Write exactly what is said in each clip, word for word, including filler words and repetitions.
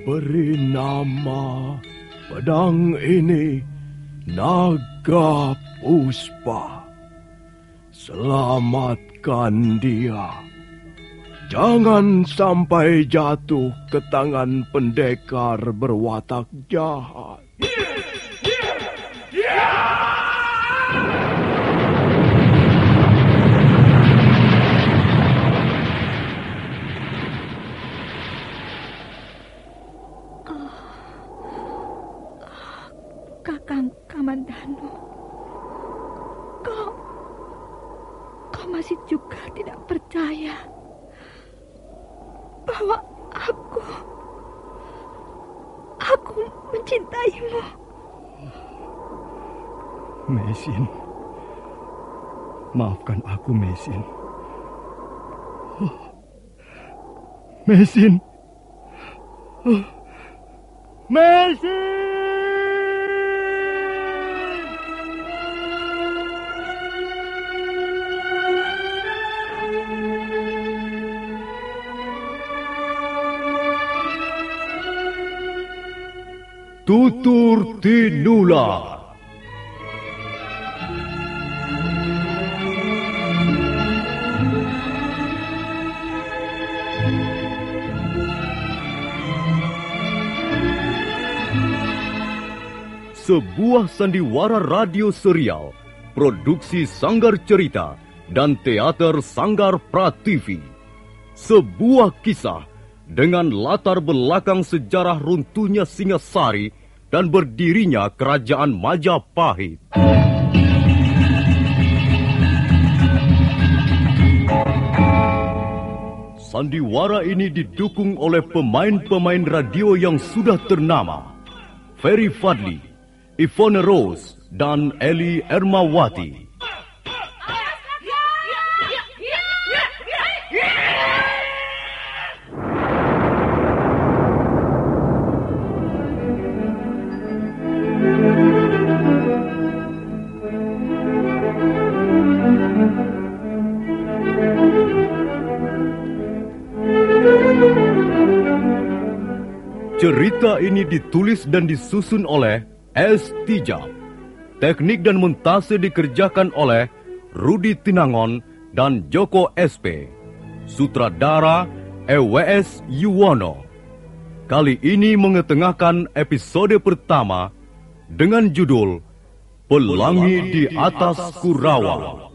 Beri nama pedang ini Naga Puspa. Selamatkan dia. Jangan sampai jatuh ke tangan pendekar berwatak jahat. Kakang Kamandanu, kau, kau masih juga tidak percaya bahwa aku, aku mencintaimu. Mesin, maafkan aku, Mesin. Oh, Mesin, oh, Mesin. Tutur Tinula. Sebuah sandiwara radio serial, produksi Sanggar Cerita dan Teater Sanggar Prativi. Sebuah kisah dengan latar belakang sejarah runtuhnya Singasari dan berdirinya Kerajaan Majapahit. Sandiwara ini didukung oleh pemain-pemain radio yang sudah ternama. Ferry Fadli, Ivone Rose, dan Eli Ermawati. Cerita ini ditulis dan disusun oleh S. Tijab. Teknik dan montase dikerjakan oleh Rudi Tinangon dan Joko S P. Sutradara E W S Yuwono. Kali ini mengetengahkan episode pertama dengan judul Pelangi di Atas Kurawa.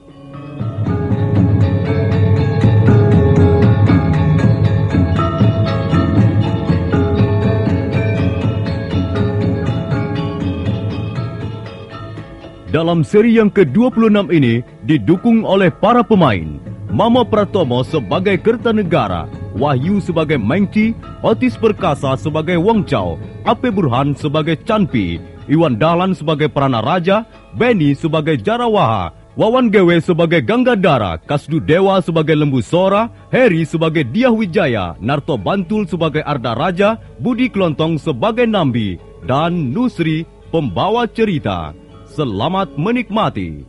Dalam seri yang ke dua puluh enam ini didukung oleh para pemain. Mama Pratomo sebagai Kertanegara, Wahyu sebagai Mengki, Otis Perkasa sebagai Wong Chow, Ape Burhan sebagai Chanpi, Iwan Dahlan sebagai Pranaraja, Benny sebagai Jarawaha, Wawan Gewe sebagai Ganggadara, Kasdu Dewa sebagai Lembu Sora, Heri sebagai Diah Wijaya, Narto Bantul sebagai Arda Raja, Budi Klontong sebagai Nambi, dan Nusri pembawa cerita. Selamat menikmati.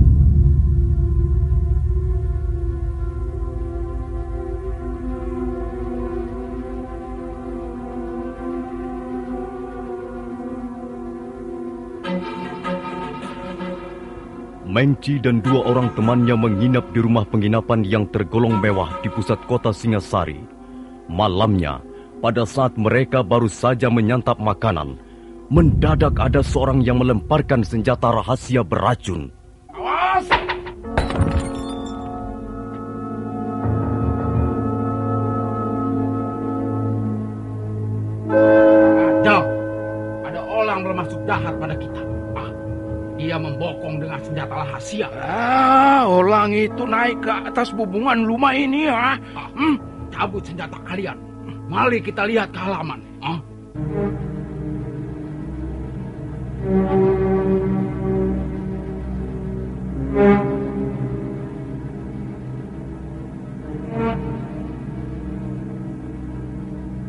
Mengci dan dua orang temannya menginap di rumah penginapan yang tergolong mewah di pusat kota Singasari. Malamnya, pada saat mereka baru saja menyantap makanan, mendadak ada seorang yang melemparkan senjata rahasia beracun. Awas! Ada, ada orang bermaksud jahat pada kita. Ah, dia membokong dengan senjata rahasia. Ah, orang itu naik ke atas bubungan rumah ini ya. Ah, hmm, cabut senjata kalian. Mari kita lihat ke halaman. Ah.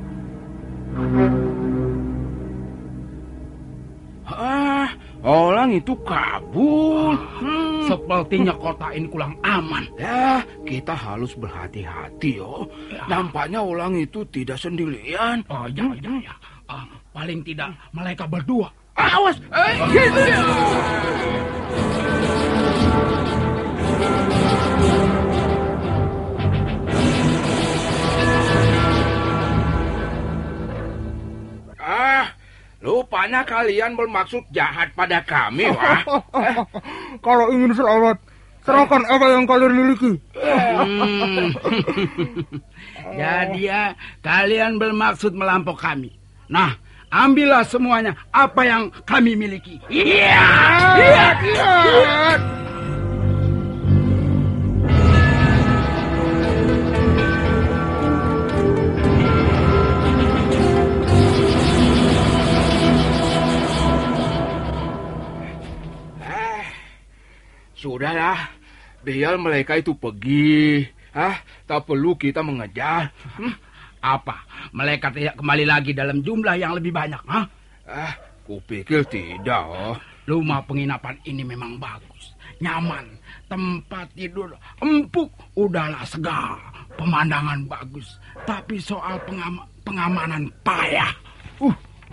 Ah, orang itu kabur. Hmm. Sepertinya kota ini kurang aman. Ya, kita harus berhati-hati, yo. Ya. Nampaknya orang itu tidak sendirian. Oh, ya, ya, ya. Uh, paling tidak mereka berdua. Awas! Eh, gitu ya. Ah, rupanya kalian bermaksud jahat pada kami, wah. Kalau ingin selamat, serahkan apa yang kalian miliki. Hmm. Jadi ya, kalian bermaksud melampau kami. Nah, ambillah semuanya apa yang kami miliki. Iya! Iya! Iya! Sudahlah, biar mereka itu pergi. Ah, tak perlu kita mengejar. Hmm? Apa? Mereka tidak kembali lagi dalam jumlah yang lebih banyak, ha? Ah, kupikir tidak. Oh. Rumah penginapan ini memang bagus, nyaman, tempat tidur empuk, udahlah segar, pemandangan bagus. Tapi soal pengam pengamanan payah. Uh.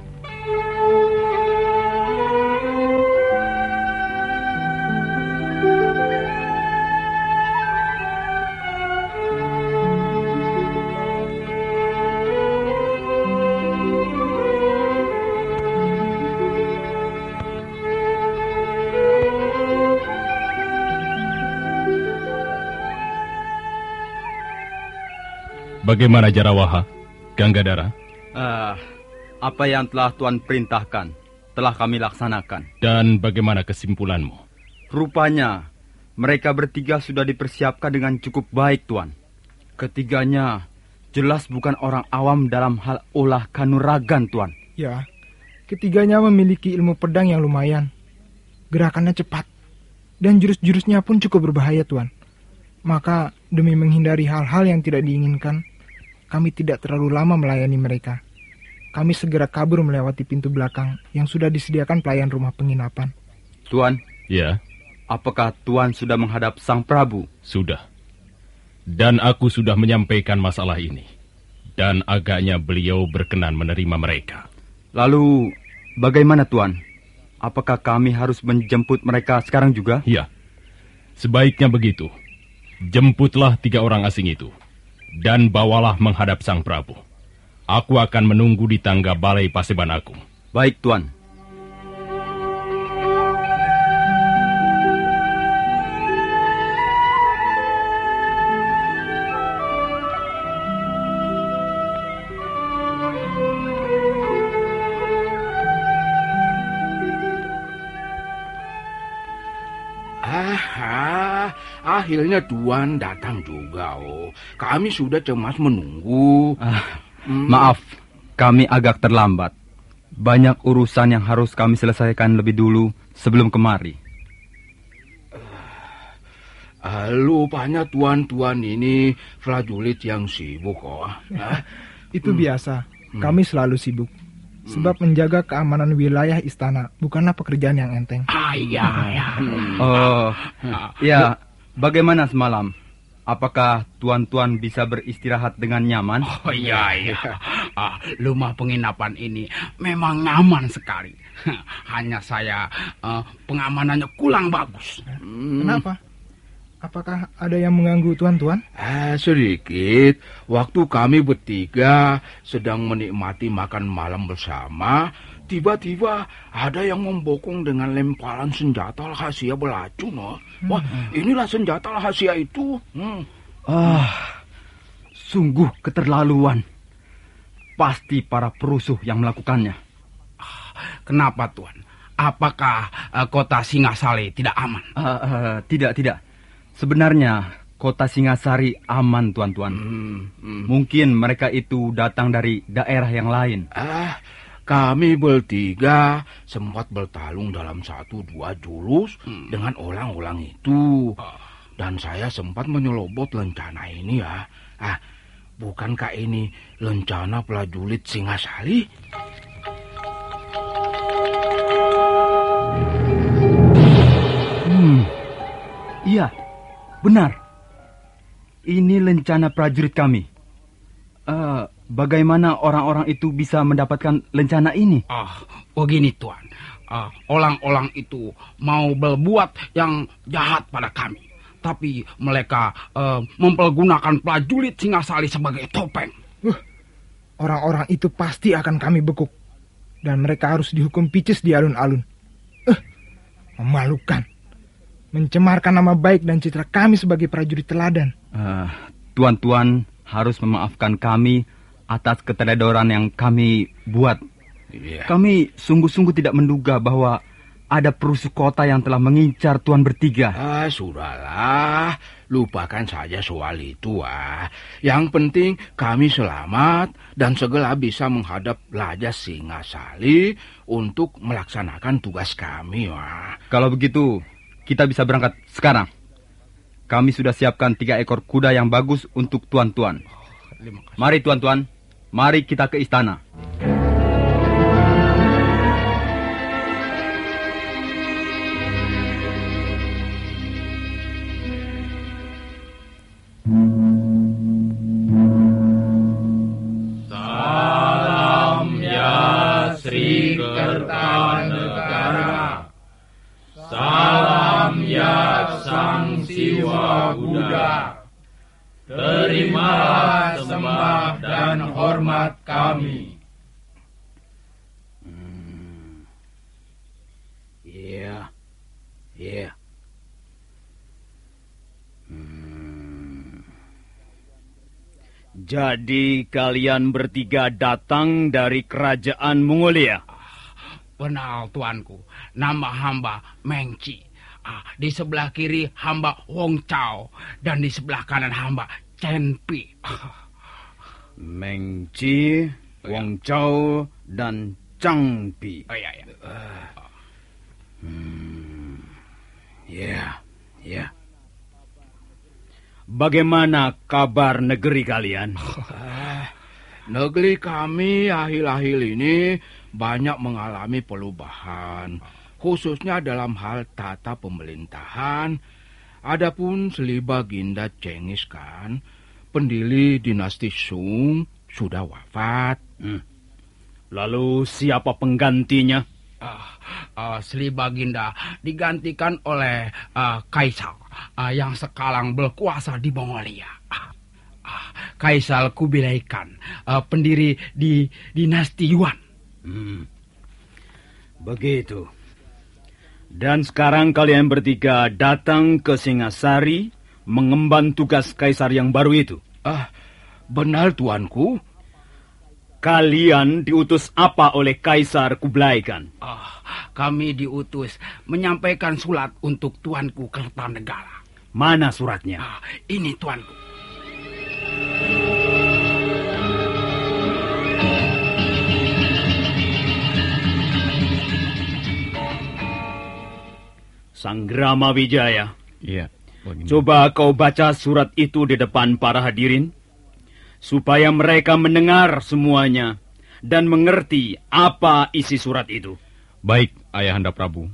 Bagaimana Jarawaha, Ganggadara? Uh, apa yang telah Tuan perintahkan telah kami laksanakan. Dan bagaimana kesimpulanmu? Rupanya mereka bertiga sudah dipersiapkan dengan cukup baik, Tuan. Ketiganya jelas bukan orang awam dalam hal olah kanuragan, Tuan. Ya, ketiganya memiliki ilmu pedang yang lumayan. Gerakannya cepat, dan jurus-jurusnya pun cukup berbahaya, Tuan. Maka demi menghindari hal-hal yang tidak diinginkan, kami tidak terlalu lama melayani mereka. Kami segera kabur melewati pintu belakang yang sudah disediakan pelayan rumah penginapan. Tuan, ya. Apakah Tuan sudah menghadap Sang Prabu? Sudah. Dan aku sudah menyampaikan masalah ini. Dan agaknya beliau berkenan menerima mereka. Lalu, bagaimana Tuan? Apakah kami harus menjemput mereka sekarang juga? Ya, sebaiknya begitu. Jemputlah tiga orang asing itu. Dan bawalah menghadap Sang Prabu. Aku akan menunggu di tangga Balai Paseban Agung. Baik, Tuan. Ah, akhirnya Tuan datang juga, oh. Kami sudah cemas menunggu. Ah, hmm. Maaf, kami agak terlambat. Banyak urusan yang harus kami selesaikan lebih dulu sebelum kemari. Uh, lupanya tuan-tuan ini prajurit yang sibuk, oh. Ah. Itu hmm. biasa, kami selalu sibuk. Sebab menjaga keamanan wilayah istana bukanlah pekerjaan yang enteng. Ah, iya, iya. Oh, ya. Bagaimana semalam? Apakah tuan-tuan bisa beristirahat dengan nyaman? Oh, iya, iya. Ah, rumah penginapan ini memang nyaman sekali. Hanya saya uh, pengamanannya kurang bagus. Kenapa? Apakah ada yang mengganggu tuan-tuan? Ah, sedikit. Waktu kami bertiga sedang menikmati makan malam bersama, tiba-tiba ada yang membokong dengan lemparan senjata rahasia beracun. Oh. Wah, inilah senjata rahasia itu. Hmm. Ah, sungguh keterlaluan. Pasti para perusuh yang melakukannya. Kenapa, Tuan? Apakah uh, kota Singasari tidak aman? Uh, uh, tidak, tidak. Sebenarnya kota Singasari aman, tuan-tuan. Hmm, hmm. Mungkin mereka itu datang dari daerah yang lain. Ah, kami bertiga sempat bertarung dalam satu dua jurus hmm. dengan orang-orang itu. Dan saya sempat menyelobot lencana ini ya. Ah, bukankah ini lencana prajurit Singasari? Iya, benar. Ini lencana prajurit kami. Uh, bagaimana orang-orang itu bisa mendapatkan lencana ini? Ah, begini Tuan. Uh, orang-orang itu mau berbuat yang jahat pada kami. Tapi mereka uh, mempergunakan prajurit Singasari sebagai topeng. Uh, orang-orang itu pasti akan kami bekuk. Dan mereka harus dihukum picis di alun-alun. Uh, memalukan. Mencemarkan nama baik dan citra kami sebagai prajurit teladan. Uh, tuan-tuan harus memaafkan kami atas keteledoran yang kami buat. Yeah. Kami sungguh-sungguh tidak menduga bahwa ada perusuh kota yang telah mengincar tuan bertiga. Ah, sudahlah. Lupakan saja soal itu, ah. Yang penting kami selamat dan segera bisa menghadap Raja Singasari untuk melaksanakan tugas kami, wah. Kalau begitu, kita bisa berangkat sekarang. Kami sudah siapkan tiga ekor kuda yang bagus untuk tuan-tuan. Mari tuan-tuan, mari kita ke istana. Salam ya Sri Kertanegara. Salam ya Sang Siwa Buddha. Terimalah sembah dan hormat kami. Hmm. Iya, iya. Hmm. Jadi kalian bertiga datang dari kerajaan Mongolia? Benar, tuanku. Nama hamba Mengci. Ah, di sebelah kiri hamba Wong Chao dan di sebelah kanan hamba Chen Pi. Mengci, Wong Chao dan Chang Pi. Oh, iya, iya. Uh, hmm. Ya, ya. Bagaimana kabar negeri kalian? Uh, negeri kami akhir-akhir ini banyak mengalami perubahan, khususnya dalam hal tata pemerintahan. Adapun Sri Baginda Cengis Khan, pendiri dinasti Sung, sudah wafat. Hmm. Lalu siapa penggantinya? Uh, uh, Sri Baginda digantikan oleh uh, Kaisar uh, yang sekarang berkuasa di Mongolia. Uh, uh, Kaisar Kubilai Khan, uh, pendiri di dinasti Yuan. Hmm. Begitu. Dan sekarang kalian bertiga datang ke Singasari mengemban tugas kaisar yang baru itu. Ah, benar tuanku. Kalian diutus apa oleh Kaisar Kublai Khan? Ah, kami diutus menyampaikan surat untuk tuanku Kertanegara. Mana suratnya? Ah, ini tuanku. Sanggrama Wijaya. Iya. Coba kau baca surat itu di depan para hadirin, supaya mereka mendengar semuanya dan mengerti apa isi surat itu. Baik, Ayahanda Prabu.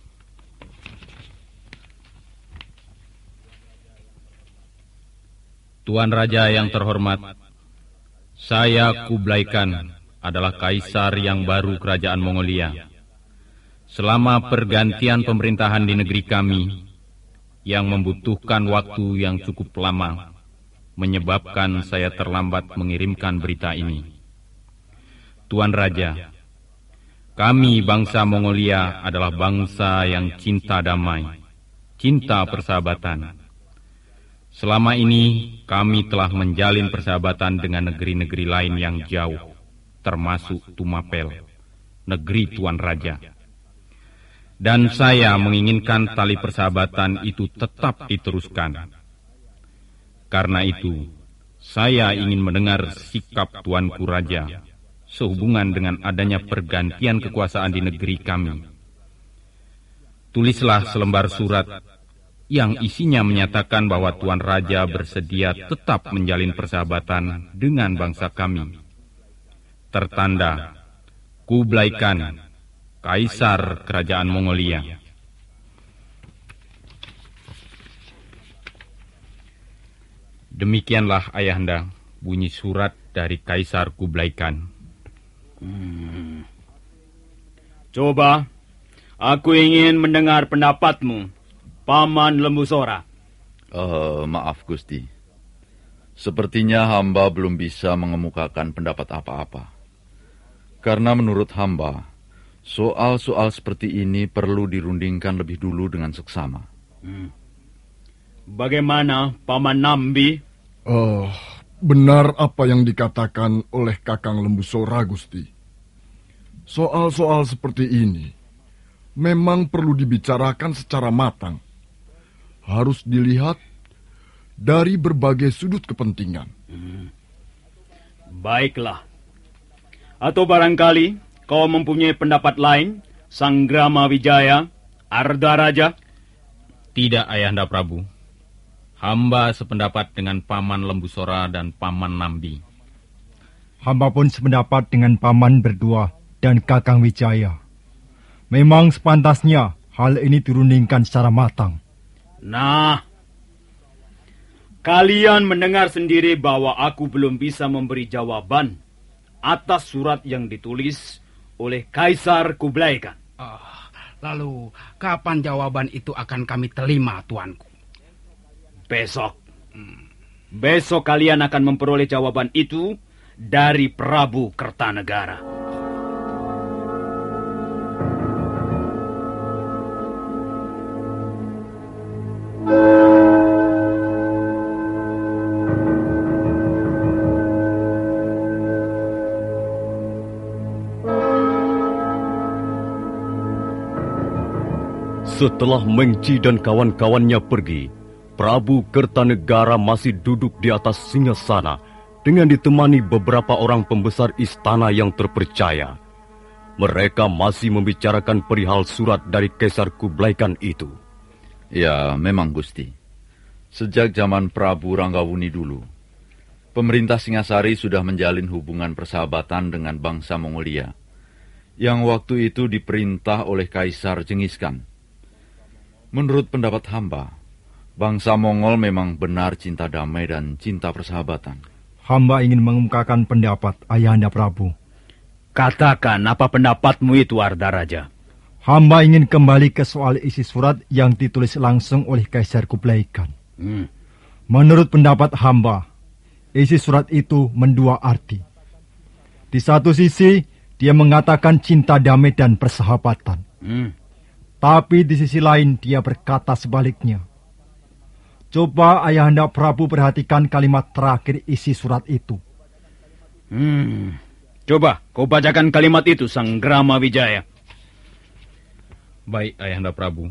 Tuan Raja yang terhormat, saya Kublai Khan adalah kaisar yang baru kerajaan Mongolia. Selama pergantian pemerintahan di negeri kami, yang membutuhkan waktu yang cukup lama, menyebabkan saya terlambat mengirimkan berita ini. Tuan Raja, kami bangsa Mongolia adalah bangsa yang cinta damai, cinta persahabatan. Selama ini kami telah menjalin persahabatan dengan negeri-negeri lain yang jauh, termasuk Tumapel, negeri Tuan Raja. Dan saya menginginkan tali persahabatan itu tetap diteruskan. Karena itu, saya ingin mendengar sikap Tuanku Raja sehubungan dengan adanya pergantian kekuasaan di negeri kami. Tulislah selembar surat yang isinya menyatakan bahwa Tuan Raja bersedia tetap menjalin persahabatan dengan bangsa kami. Tertanda, Kublai Khan, Kaisar Kerajaan Mongolia. Demikianlah Ayahanda bunyi surat dari Kaisar Kublai Khan. Hmm. Coba, aku ingin mendengar pendapatmu, Paman Lembu Sora. Uh, maaf Gusti, sepertinya hamba belum bisa mengemukakan pendapat apa-apa. Karena menurut hamba, soal-soal seperti ini perlu dirundingkan lebih dulu dengan seksama. Hmm. Bagaimana Paman Nambi? Oh, benar apa yang dikatakan oleh Kakang Lembu Sora, Gusti. Soal-soal seperti ini memang perlu dibicarakan secara matang. Harus dilihat dari berbagai sudut kepentingan. Hmm. Baiklah. Atau barangkali kau mempunyai pendapat lain, Sanggrama Wijaya, Arda Raja? Tidak, Ayahanda Prabu. Hamba sependapat dengan Paman Lembu Sora dan Paman Nambi. Hamba pun sependapat dengan Paman berdua dan Kakang Wijaya. Memang sepantasnya hal ini dirundingkan secara matang. Nah, kalian mendengar sendiri bahwa aku belum bisa memberi jawaban atas surat yang ditulis oleh Kaisar Kublai Khan. Oh, lalu, kapan jawaban itu akan kami terima, Tuanku? Besok. Hmm. Besok kalian akan memperoleh jawaban itu dari Prabu Kertanegara. Setelah Mengci dan kawan-kawannya pergi, Prabu Kertanegara masih duduk di atas singgasana dengan ditemani beberapa orang pembesar istana yang terpercaya. Mereka masih membicarakan perihal surat dari Kaisar Kublai Khan itu. Ya, memang Gusti. Sejak zaman Prabu Ranggawuni dulu, pemerintah Singasari sudah menjalin hubungan persahabatan dengan bangsa Mongolia, yang waktu itu diperintah oleh Kaisar Genghis Khan. Menurut pendapat hamba, bangsa Mongol memang benar cinta damai dan cinta persahabatan. Hamba ingin mengemukakan pendapat Ayahanda Prabu. Katakan apa pendapatmu itu, Arda Raja. Hamba ingin kembali ke soal isi surat yang ditulis langsung oleh Kaisar Kublai Khan. Hmm. Menurut pendapat hamba, isi surat itu mendua arti. Di satu sisi, dia mengatakan cinta damai dan persahabatan. Hmm. Tapi di sisi lain dia berkata sebaliknya. Coba Ayahanda Prabu perhatikan kalimat terakhir isi surat itu. Hmm. Coba kau bacakan kalimat itu, Sanggrama Wijaya. Baik, Ayahanda Prabu.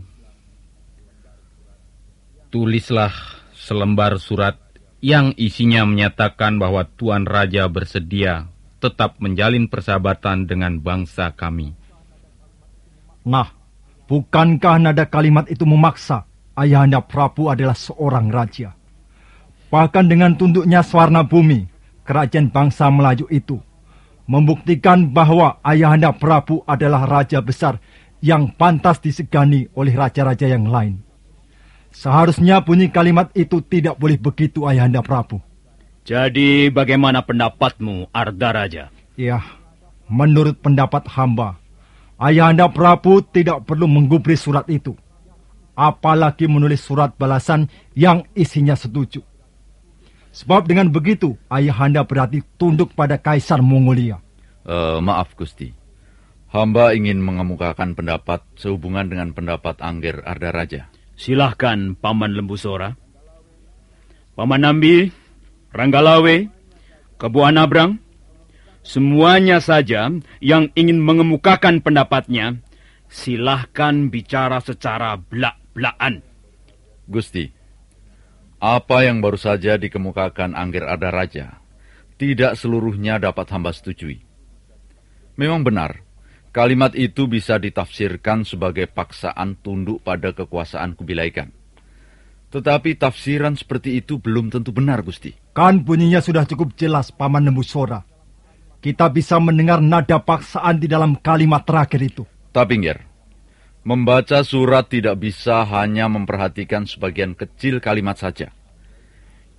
Tulislah selembar surat yang isinya menyatakan bahwa Tuan Raja bersedia tetap menjalin persahabatan dengan bangsa kami. Nah, bukankah nada kalimat itu memaksa Ayahanda Prabu adalah seorang raja? Bahkan dengan tunduknya Swarna Bumi, kerajaan bangsa Melayu itu membuktikan bahwa Ayahanda Prabu adalah raja besar yang pantas disegani oleh raja-raja yang lain. Seharusnya bunyi kalimat itu tidak boleh begitu, Ayahanda Prabu. Jadi bagaimana pendapatmu, Arda Raja? Ya, menurut pendapat hamba, Ayahanda Prabu tidak perlu menggubris surat itu. Apalagi menulis surat balasan yang isinya setuju. Sebab dengan begitu, Ayahanda berarti tunduk pada Kaisar Mongolia. Uh, maaf, Gusti. Hamba ingin mengemukakan pendapat sehubungan dengan pendapat Angger Arda Raja. Silahkan, Paman Lembu Sora. Paman Nambi, Ranggalawe, Kebu Anabrang, semuanya saja yang ingin mengemukakan pendapatnya, silahkan bicara secara belak-belakan. Gusti, apa yang baru saja dikemukakan Angger Arda Raja, tidak seluruhnya dapat hamba setujui. Memang benar, kalimat itu bisa ditafsirkan sebagai paksaan tunduk pada kekuasaan Kublai Khan. Tetapi tafsiran seperti itu belum tentu benar, Gusti. Kan bunyinya sudah cukup jelas, Paman Lembu Sora. Kita bisa mendengar nada paksaan di dalam kalimat terakhir itu. Tapi, Nger, membaca surat tidak bisa hanya memperhatikan sebagian kecil kalimat saja.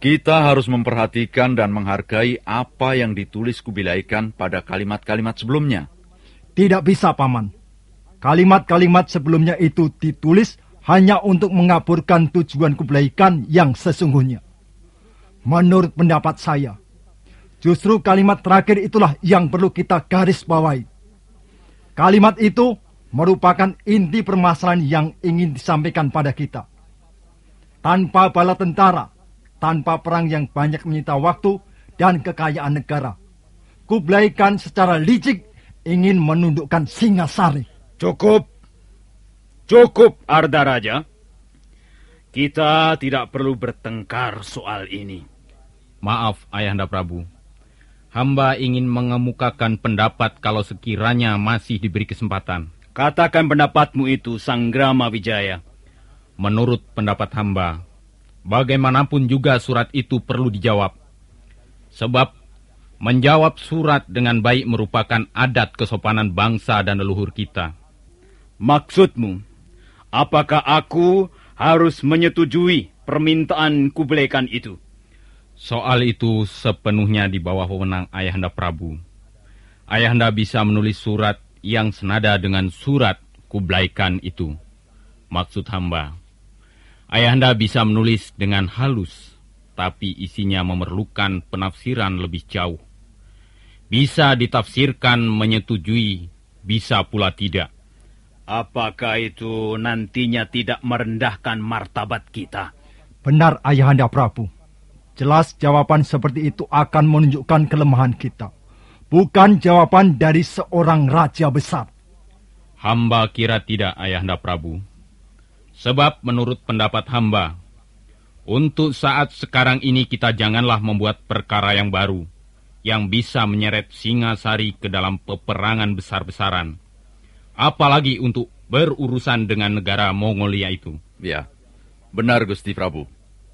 Kita harus memperhatikan dan menghargai apa yang ditulis Kubilai Khan pada kalimat-kalimat sebelumnya. Tidak bisa, Paman. Kalimat-kalimat sebelumnya itu ditulis hanya untuk mengaburkan tujuan Kubilai Khan yang sesungguhnya. Menurut pendapat saya, justru kalimat terakhir itulah yang perlu kita garis bawahi. Kalimat itu merupakan inti permasalahan yang ingin disampaikan pada kita. Tanpa bala tentara, tanpa perang yang banyak menyita waktu dan kekayaan negara, Kubilai Khan secara licik ingin menundukkan Singasari. Cukup. Cukup, Arda Raja. Kita tidak perlu bertengkar soal ini. Maaf, Ayahanda Prabu. Hamba ingin mengemukakan pendapat kalau sekiranya masih diberi kesempatan. Katakan pendapatmu itu, Sanggrama Wijaya. Menurut pendapat hamba, bagaimanapun juga surat itu perlu dijawab. Sebab menjawab surat dengan baik merupakan adat kesopanan bangsa dan leluhur kita. Maksudmu, apakah aku harus menyetujui permintaan Kubilai Khan itu? Soal itu sepenuhnya di bawah wewenang Ayahanda Prabu. Ayahanda bisa menulis surat yang senada dengan surat Kubilai Khan itu. Maksud hamba, Ayahanda bisa menulis dengan halus, tapi isinya memerlukan penafsiran lebih jauh. Bisa ditafsirkan menyetujui, bisa pula tidak. Apakah itu nantinya tidak merendahkan martabat kita? Benar, Ayahanda Prabu. Jelas jawaban seperti itu akan menunjukkan kelemahan kita. Bukan jawaban dari seorang raja besar. Hamba kira tidak, Ayahanda Prabu. Sebab menurut pendapat hamba, untuk saat sekarang ini kita janganlah membuat perkara yang baru, yang bisa menyeret Singasari ke dalam peperangan besar-besaran. Apalagi untuk berurusan dengan negara Mongolia itu. Ya, benar Gusti Prabu.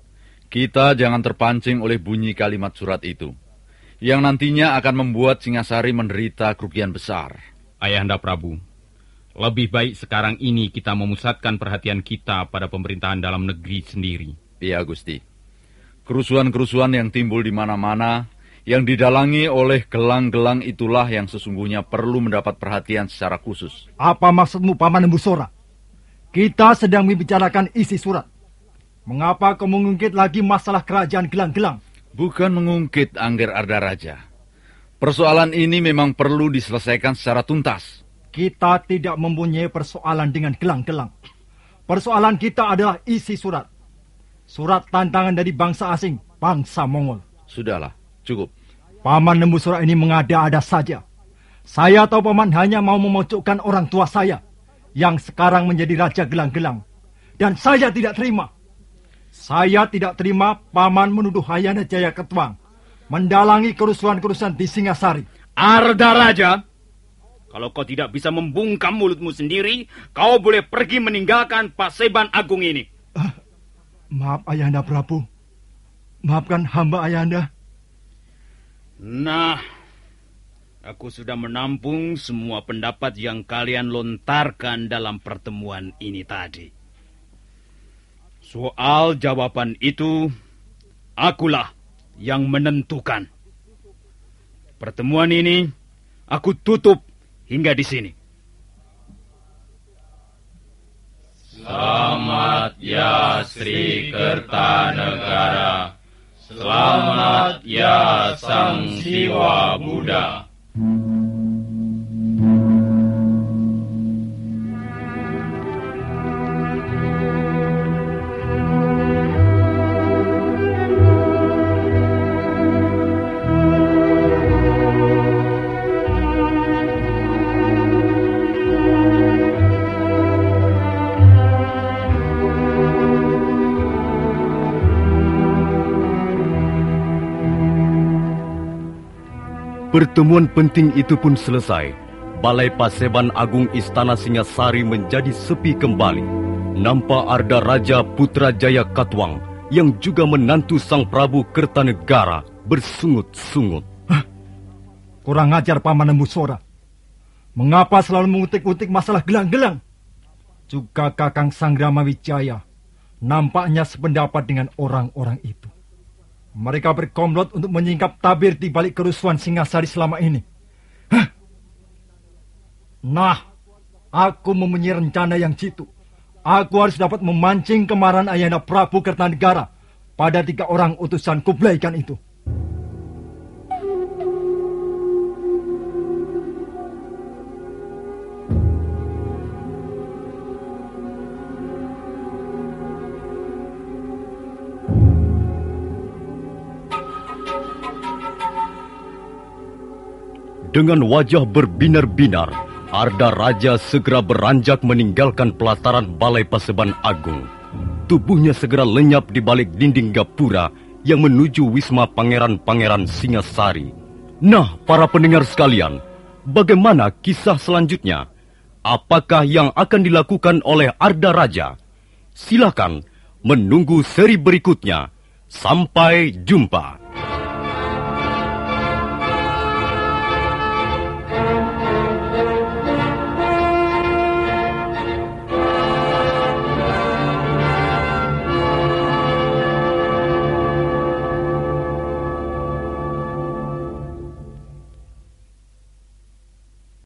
Kita jangan terpancing oleh bunyi kalimat surat itu, yang nantinya akan membuat Singasari menderita kerugian besar. Ayahanda Prabu, lebih baik sekarang ini kita memusatkan perhatian kita pada pemerintahan dalam negeri sendiri. Iya, Gusti. Kerusuhan-kerusuhan yang timbul di mana-mana, yang didalangi oleh gelang-gelang itulah yang sesungguhnya perlu mendapat perhatian secara khusus. Apa maksudmu, Paman Embusora? Kita sedang membicarakan isi surat. Mengapa kau mengungkit lagi masalah kerajaan gelang-gelang? Bukan mengungkit, Angger Arda Raja. Persoalan ini memang perlu diselesaikan secara tuntas. Kita tidak mempunyai persoalan dengan gelang-gelang. Persoalan kita adalah isi surat. Surat tantangan dari bangsa asing, bangsa Mongol. Sudahlah, cukup. Paman Embusora ini mengada-ada saja. Saya tahu Paman hanya mau memojokkan orang tua saya, yang sekarang menjadi raja gelang-gelang. Dan saya tidak terima. Saya tidak terima Paman menuduh Hayana Jaya Ketwang mendalangi kerusuhan-kerusuhan di Singasari. Arda Raja, kalau kau tidak bisa membungkam mulutmu sendiri, kau boleh pergi meninggalkan Paseban Agung ini. Uh, maaf Ayahanda Prabu. Maafkan hamba Ayahanda. Nah, aku sudah menampung semua pendapat yang kalian lontarkan dalam pertemuan ini tadi. Soal jawaban itu, akulah yang menentukan. Pertemuan ini, aku tutup hingga di sini. Selamat ya Sri Kertanegara. Selamat ya Sang Siwa Buddha. Pertemuan penting itu pun selesai. Balai Paseban Agung Istana Singasari menjadi sepi kembali. Nampak Arda Raja Putra Jaya Katwang yang juga menantu Sang Prabu Kertanegara bersungut-sungut. Hah? Kurang ajar Paman Embusora. Mengapa selalu mengutik-utik masalah gelang-gelang? Juga Kakang Sanggrama Wijaya nampaknya sependapat dengan orang-orang itu. Mereka berkomplot untuk menyingkap tabir di balik kerusuhan Singasari selama ini. Hah? Nah, aku mempunyai rencana yang jitu. Aku harus dapat memancing kemarahan Ayahanda Prabu Kertanegara pada tiga orang utusan Kublai Khan itu. Dengan wajah berbinar-binar, Arda Raja segera beranjak meninggalkan pelataran Balai Paseban Agung. Tubuhnya segera lenyap di balik dinding gapura yang menuju wisma pangeran-pangeran Singasari. Nah, para pendengar sekalian, bagaimana kisah selanjutnya? Apakah yang akan dilakukan oleh Arda Raja? Silakan menunggu seri berikutnya. Sampai jumpa.